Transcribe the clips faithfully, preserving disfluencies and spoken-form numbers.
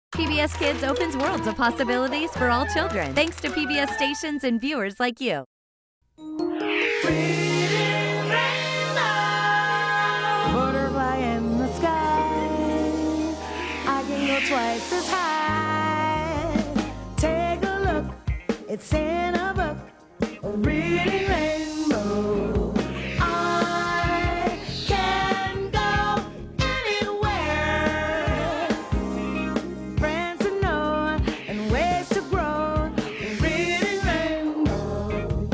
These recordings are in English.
P B S Kids opens worlds of possibilities for all children, thanks to P B S stations and viewers like you. Butterfly in the sky, I can go twice as high. Take a look, it's in a book, a reading rainbow. I can go anywhere. Friends to know and ways to grow, a reading rainbow.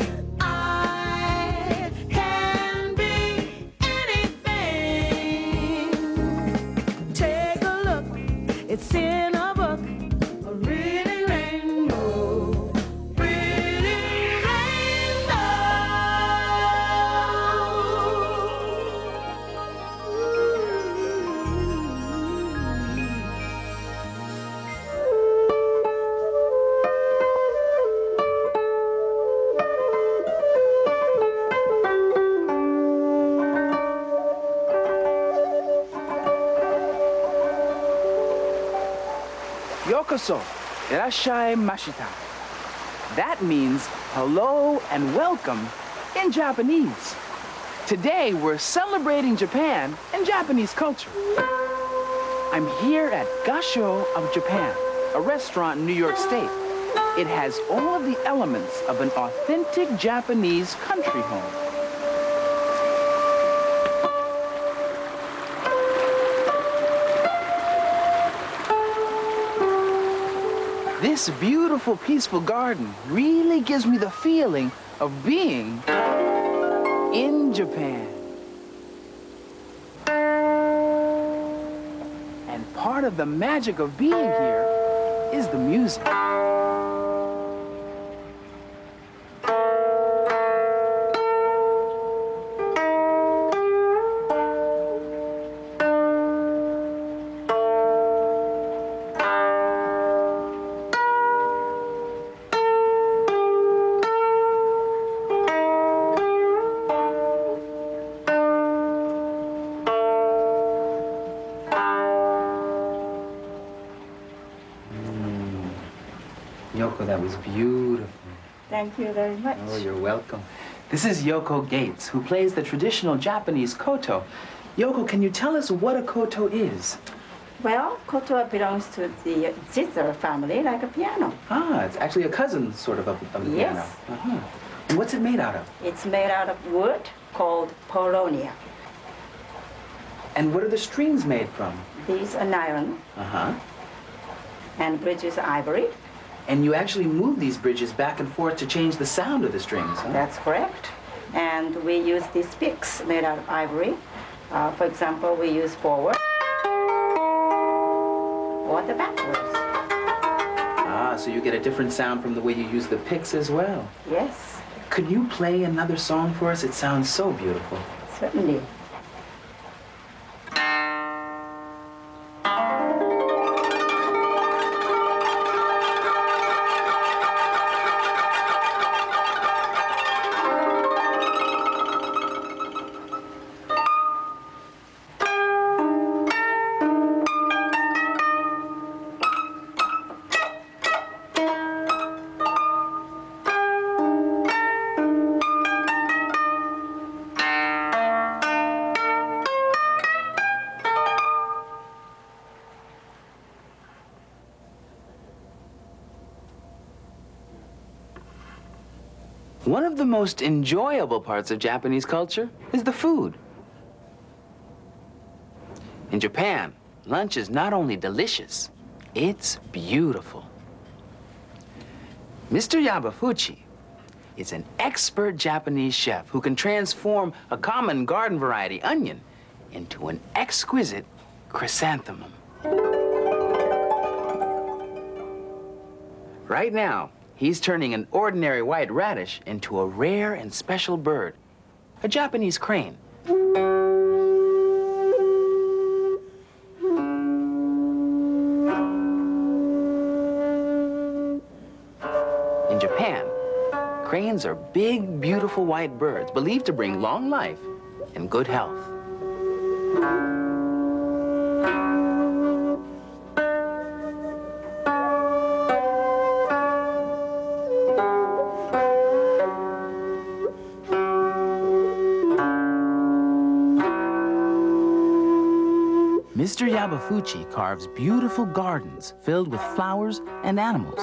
I can be anything. Take a look, it's in a book, a reading rainbow, reading rainbow. Yokoso, irashai mashita. That means hello and welcome in Japanese. Today we're celebrating Japan and Japanese culture. I'm here at Gasho of Japan, a restaurant in New York State. It has all of the elements of an authentic Japanese country home. This beautiful, peaceful garden really gives me the feeling of being in Japan. And part of the magic of being here is the music. Yoko, that was beautiful. Thank you very much. Oh, you're welcome. This is Yoko Gates, who plays the traditional Japanese koto. Yoko, can you tell us what a koto is? Well, koto belongs to the zither family, like a piano. Ah, it's actually a cousin, sort of, of, of the Yes. piano. Uh-huh. And what's it made out of? It's made out of wood called polonia. And what are the strings made from? These are nylon Uh-huh. and bridges ivory. And you actually move these bridges back and forth to change the sound of the strings, huh? That's correct. And we use these picks made out of ivory. Uh, for example, we use forward or the backwards. Ah, so you get a different sound from the way you use the picks as well. Yes, Could you play another song for us? It sounds so beautiful. certainly. One of the most enjoyable parts of Japanese culture is the food. In Japan, lunch is not only delicious, it's beautiful. Mister Yabafuchi is an expert Japanese chef who can transform a common garden variety onion into an exquisite chrysanthemum. Right now, he's turning an ordinary white radish into a rare and special bird, a Japanese crane. In Japan, cranes are big, beautiful white birds believed to bring long life and good health. Mister Yabufuchi carves beautiful gardens filled with flowers and animals.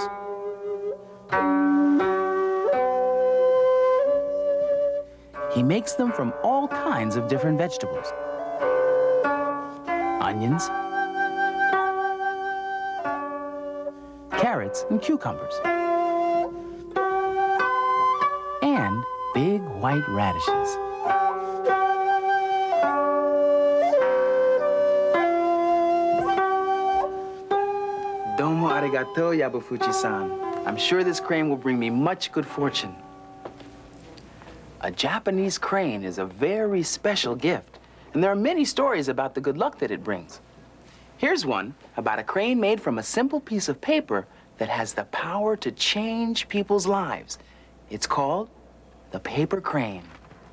He makes them from all kinds of different vegetables. Onions, carrots and cucumbers, and big white radishes. Domo arigato, Yabufuchi-san. I'm sure this crane will bring me much good fortune. A Japanese crane is a very special gift, and there are many stories about the good luck that it brings. Here's one about a crane made from a simple piece of paper that has the power to change people's lives. It's called the paper crane.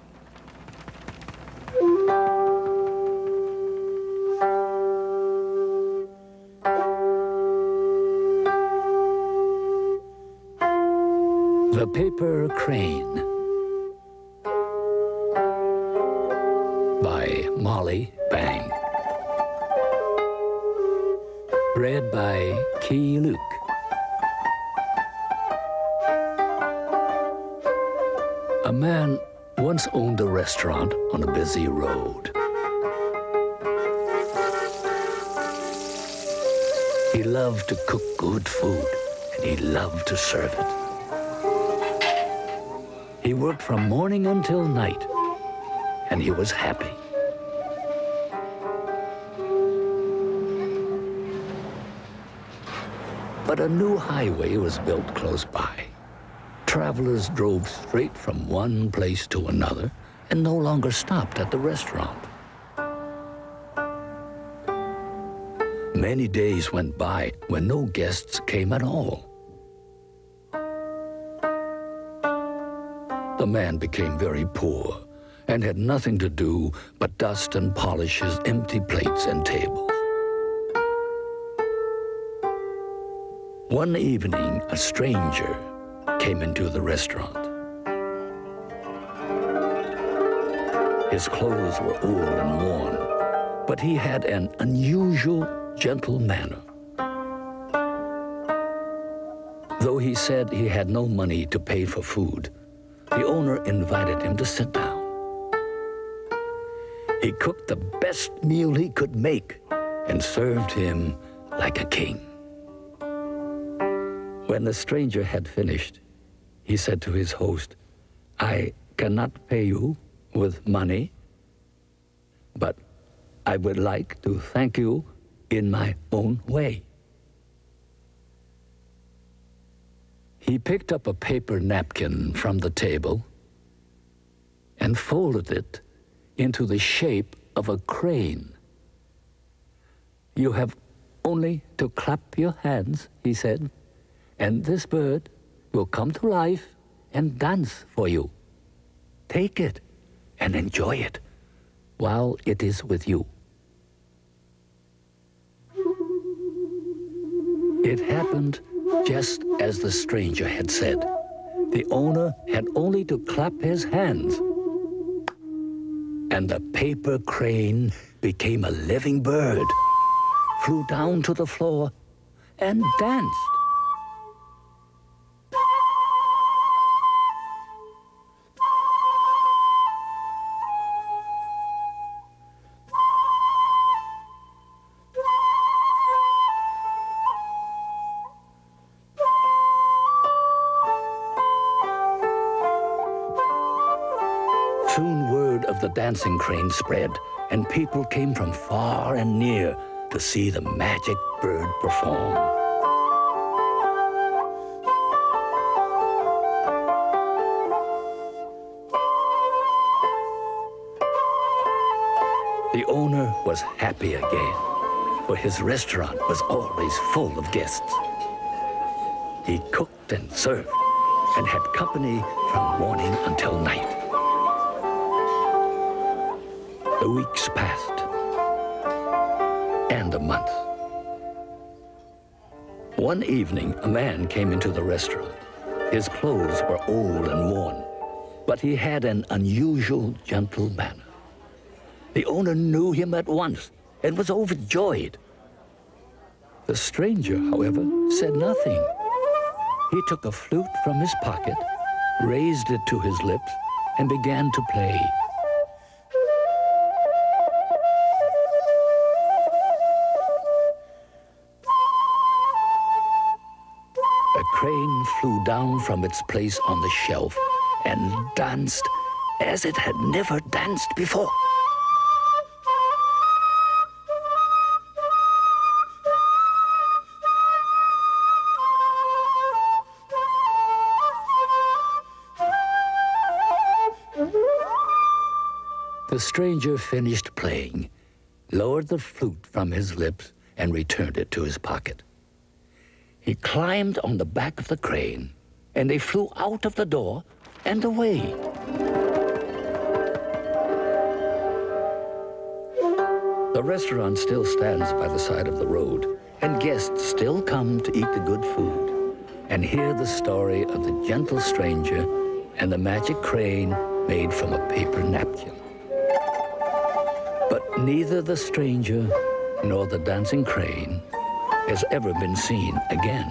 The Paper Crane by Molly Bang. Read by Key Luke. A man once owned a restaurant on a busy road. He loved to cook good food, and he loved to serve it. He worked from morning until night, and he was happy. But a new highway was built close by. Travelers drove straight from one place to another and no longer stopped at the restaurant. Many days went by when no guests came at all. The man became very poor and had nothing to do but dust and polish his empty plates and tables. One evening, a stranger came into the restaurant. His clothes were old and worn, but he had an unusual, gentle manner. Though he said he had no money to pay for food, the owner invited him to sit down. He cooked the best meal he could make and served him like a king. When the stranger had finished, he said to his host, "I cannot pay you with money, but I would like to thank you in my own way." He picked up a paper napkin from the table and folded it into the shape of a crane. "You have only to clap your hands," he said, "and this bird will come to life and dance for you. Take it and enjoy it while it is with you." It happened just as the stranger had said. The owner had only to clap his hands, and the paper crane became a living bird, flew down to the floor, and danced. Soon word of the dancing crane spread, and people came from far and near to see the magic bird perform. The owner was happy again, for his restaurant was always full of guests. He cooked and served and had company from morning until night. The weeks passed, and a month. One evening, a man came into the restaurant. His clothes were old and worn, but he had an unusual, gentle manner. The owner knew him at once and was overjoyed. The stranger, however, said nothing. He took a flute from his pocket, raised it to his lips, and began to play. A crane flew down from its place on the shelf and danced as it had never danced before. The stranger finished playing, lowered the flute from his lips, and returned it to his pocket. He climbed on the back of the crane, and they flew out of the door and away. The restaurant still stands by the side of the road, and guests still come to eat the good food and hear the story of the gentle stranger and the magic crane made from a paper napkin. But neither the stranger nor the dancing crane has ever been seen again.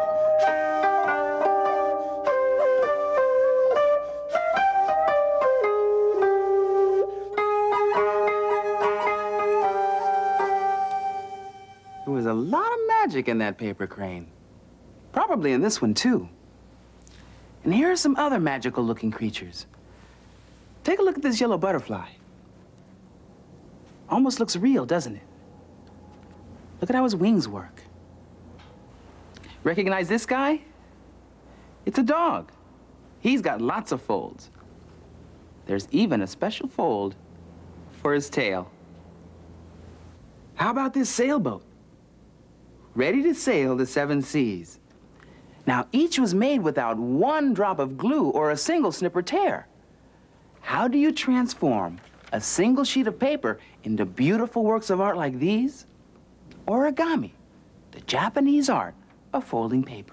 There was a lot of magic in that paper crane. Probably in this one, too. And here are some other magical-looking creatures. Take a look at this yellow butterfly. Almost looks real, doesn't it? Look at how his wings work. Recognize this guy? It's a dog. He's got lots of folds. There's even a special fold for his tail. How about this sailboat? Ready to sail the seven seas. Now, each was made without one drop of glue or a single snip or tear. How do you transform a single sheet of paper into beautiful works of art like these? Origami, the Japanese art of folding paper.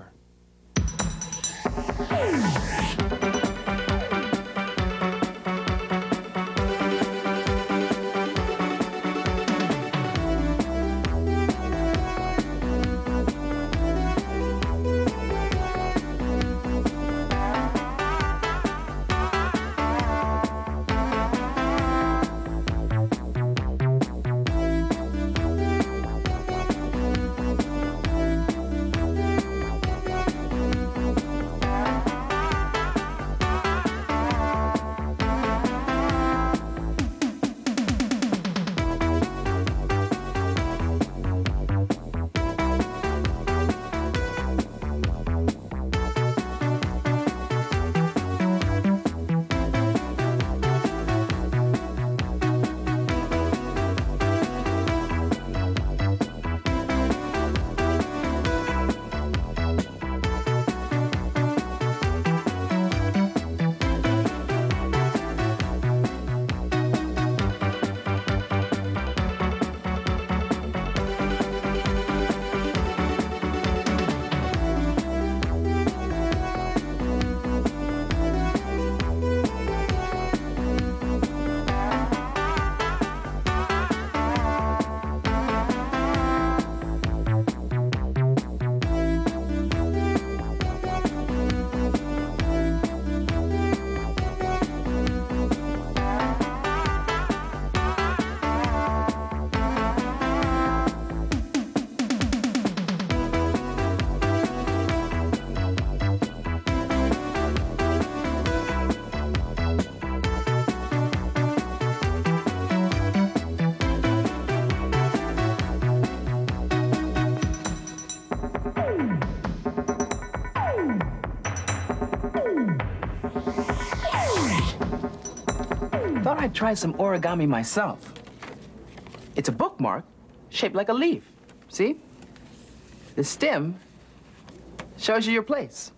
Thought I'd try some origami myself. It's a bookmark shaped like a leaf. See? The stem shows you your place.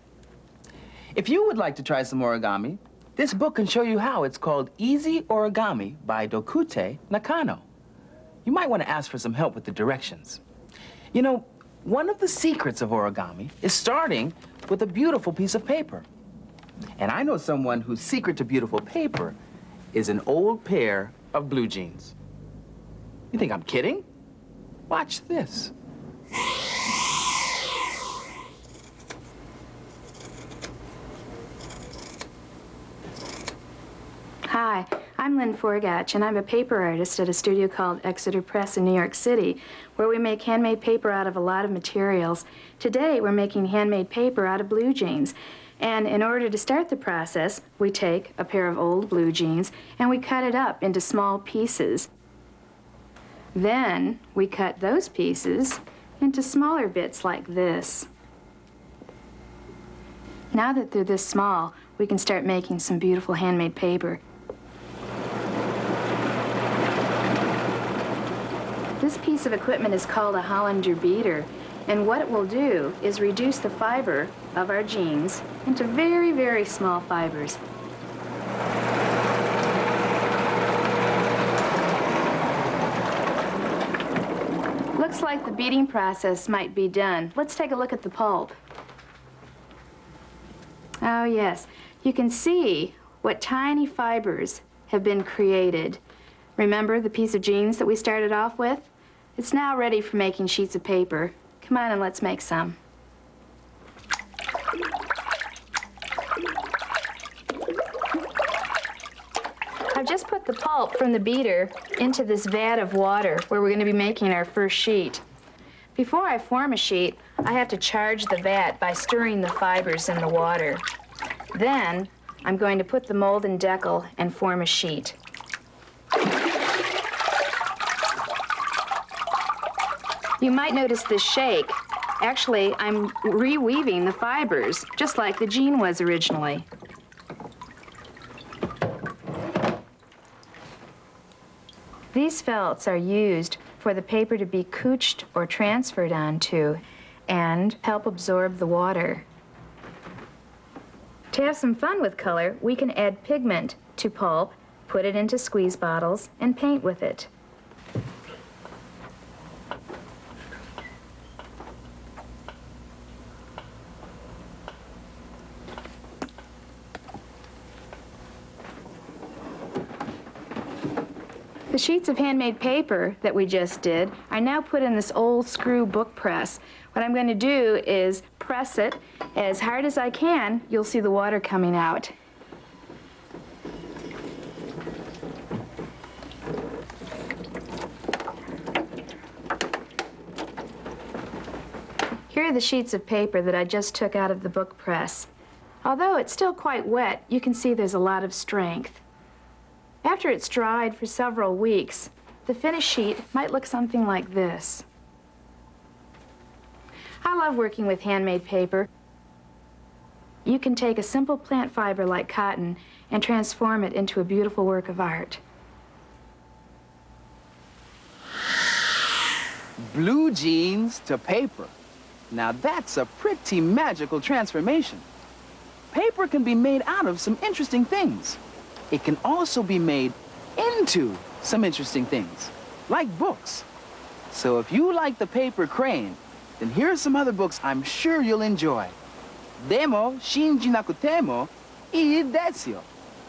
If you would like to try some origami, this book can show you how. It's called Easy Origami by Dokute Nakano. You might want to ask for some help with the directions. You know, one of the secrets of origami is starting with a beautiful piece of paper. And I know someone whose secret to beautiful paper is an old pair of blue jeans. You think I'm kidding? Watch this. Hi, I'm Lynn Forgatch, and I'm a paper artist at a studio called Exeter Press in New York City, where we make handmade paper out of a lot of materials. Today, we're making handmade paper out of blue jeans. And in order to start the process, we take a pair of old blue jeans and we cut it up into small pieces. Then we cut those pieces into smaller bits like this. Now that they're this small, we can start making some beautiful handmade paper. This piece of equipment is called a Hollander beater, and what it will do is reduce the fiber of our jeans into very, very small fibers. Looks like the beating process might be done. Let's take a look at the pulp. Oh yes, you can see what tiny fibers have been created. Remember the piece of jeans that we started off with? It's now ready for making sheets of paper. Come on and let's make some. I've just put the pulp from the beater into this vat of water where we're going to be making our first sheet. Before I form a sheet, I have to charge the vat by stirring the fibers in the water. Then, I'm going to put the mold in decal and form a sheet. You might notice this shake. Actually, I'm reweaving the fibers, just like the jean was originally. These felts are used for the paper to be cooched or transferred onto and help absorb the water. To have some fun with color, we can add pigment to pulp, put it into squeeze bottles, and paint with it. The sheets of handmade paper that we just did are now put in this old screw book press. What I'm going to do is press it as hard as I can. You'll see the water coming out. Here are the sheets of paper that I just took out of the book press. Although it's still quite wet, you can see there's a lot of strength. After it's dried for several weeks, the finished sheet might look something like this. I love working with handmade paper. You can take a simple plant fiber like cotton and transform it into a beautiful work of art. Blue jeans to paper. Now that's a pretty magical transformation. Paper can be made out of some interesting things. It can also be made into some interesting things, like books. So if you like the paper crane, then here's some other books I'm sure you'll enjoy. Demo shinji nakutemo ii desu.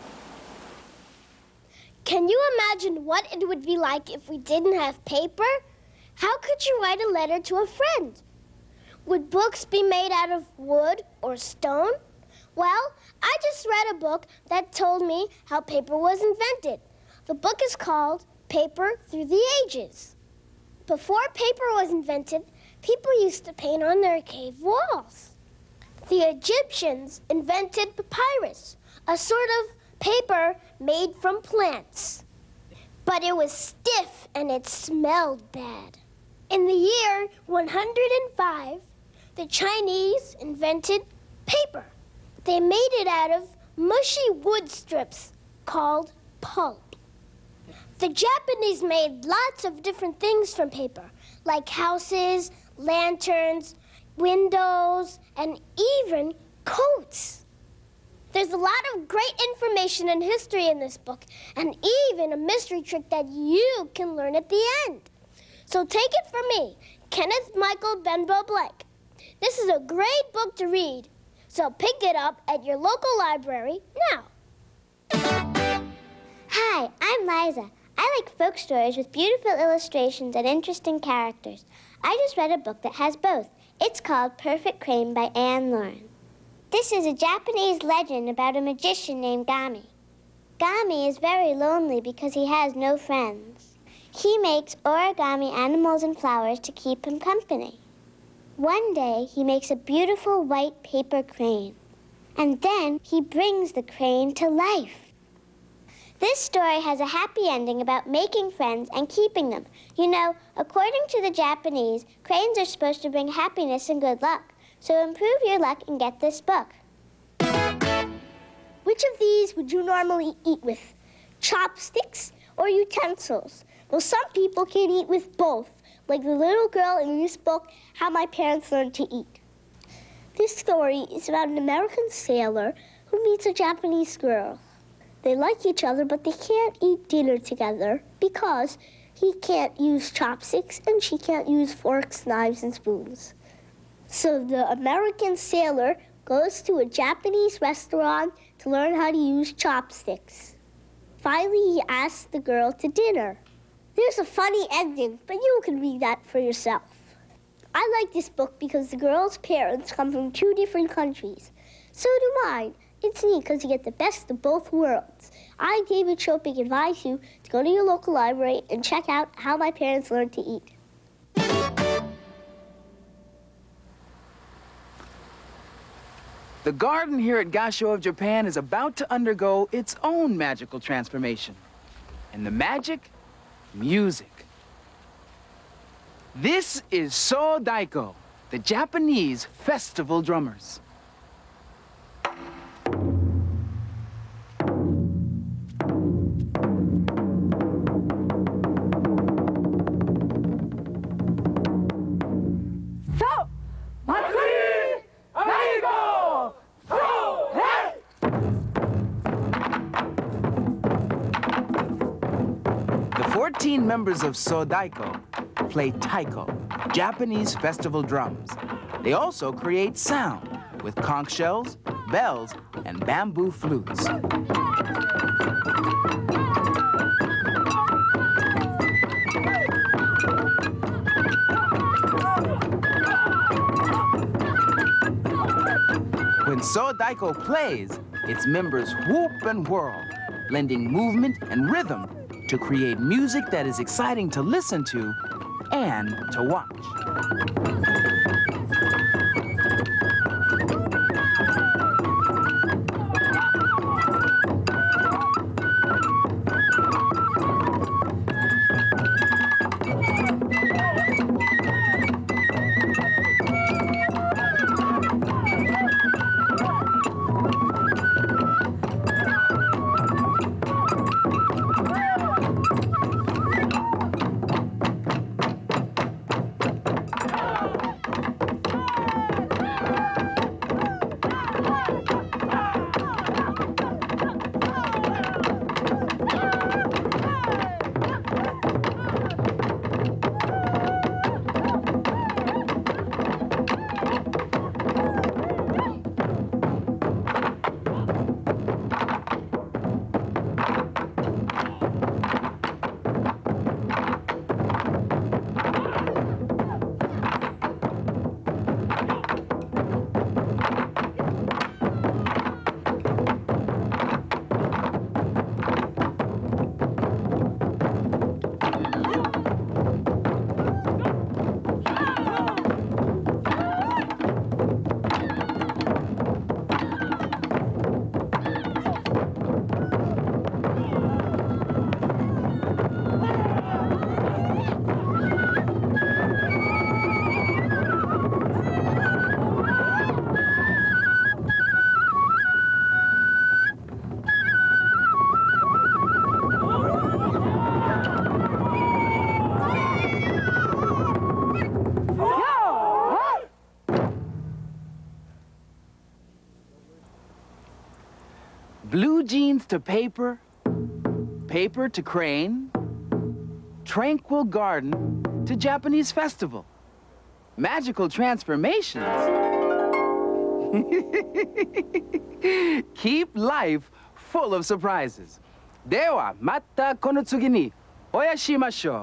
Can you imagine what it would be like if we didn't have paper? How could you write a letter to a friend? Would books be made out of wood or stone? Well, I just read a book that told me how paper was invented. The book is called Paper Through the Ages. Before paper was invented, people used to paint on their cave walls. The Egyptians invented papyrus, a sort of paper made from plants. But it was stiff and it smelled bad. In the year one hundred five, the Chinese invented paper. They made it out of mushy wood strips called pulp. The Japanese made lots of different things from paper, like houses, lanterns, windows, and even coats. There's a lot of great information and history in this book, and even a mystery trick that you can learn at the end. So take it from me, Kenneth Michael Benbow Blake. This is a great book to read. So pick it up at your local library now. Hi, I'm Liza. I like folk stories with beautiful illustrations and interesting characters. I just read a book that has both. It's called Perfect Crane by Anne Lauren. This is a Japanese legend about a magician named Gami. Gami is very lonely because he has no friends. He makes origami animals and flowers to keep him company. One day, he makes a beautiful white paper crane, and then he brings the crane to life. This story has a happy ending about making friends and keeping them. You know, according to the Japanese, cranes are supposed to bring happiness and good luck. So improve your luck and get this book. Which of these would you normally eat with? Chopsticks or utensils? Well, some people can eat with both, like the little girl in this book, How My Parents Learned to Eat. This story is about an American sailor who meets a Japanese girl. They like each other, but they can't eat dinner together because he can't use chopsticks and she can't use forks, knives, and spoons. So the American sailor goes to a Japanese restaurant to learn how to use chopsticks. Finally, he asks the girl to dinner. There's a funny ending, but you can read that for yourself. I like this book because the girl's parents come from two different countries. So do mine. It's neat because you get the best of both worlds. I, David Chopik, advise you to go to your local library and check out How My Parents Learned to Eat. The garden here at Gasho of Japan is about to undergo its own magical transformation. And the magic? Music. This is So Daiko, the Japanese festival drummers. fourteen members of So Daiko play taiko, Japanese festival drums. They also create sound with conch shells, bells, and bamboo flutes. When So Daiko plays, its members whoop and whirl, lending movement and rhythm to create music that is exciting to listen to and to watch. Blue jeans to paper, paper to crane, tranquil garden to Japanese festival. Magical transformations. Keep life full of surprises. ではまたこの次に Oyashimashou.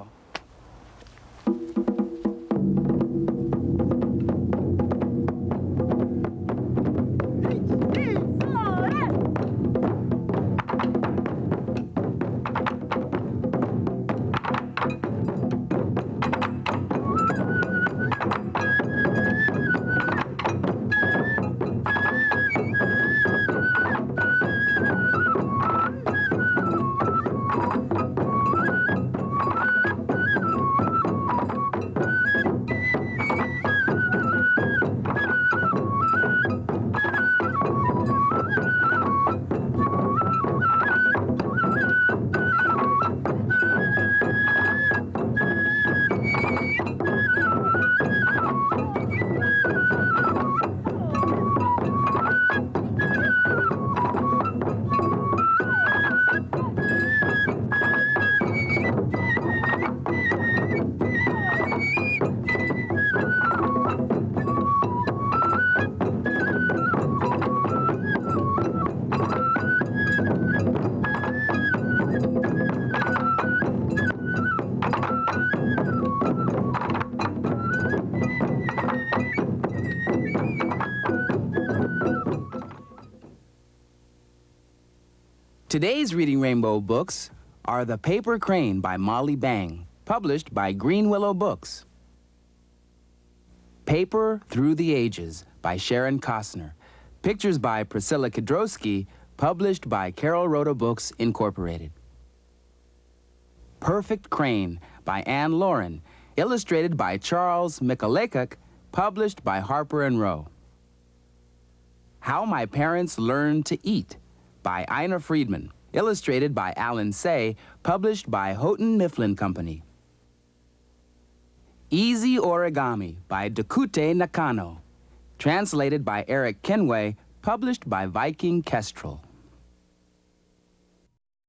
Today's Reading Rainbow books are The Paper Crane by Molly Bang, published by Green Willow Books. Paper Through the Ages by Sharon Costner, pictures by Priscilla Kidrowski, published by Carol Rhoda Books, Incorporated. Perfect Crane by Anne Lauren, illustrated by Charles Mikalekuk, published by Harper and Row. How My Parents Learned to Eat by Ina Friedman, illustrated by Alan Say, published by Houghton Mifflin Company. Easy Origami by Dakute Nakano, translated by Eric Kenway, published by Viking Kestrel.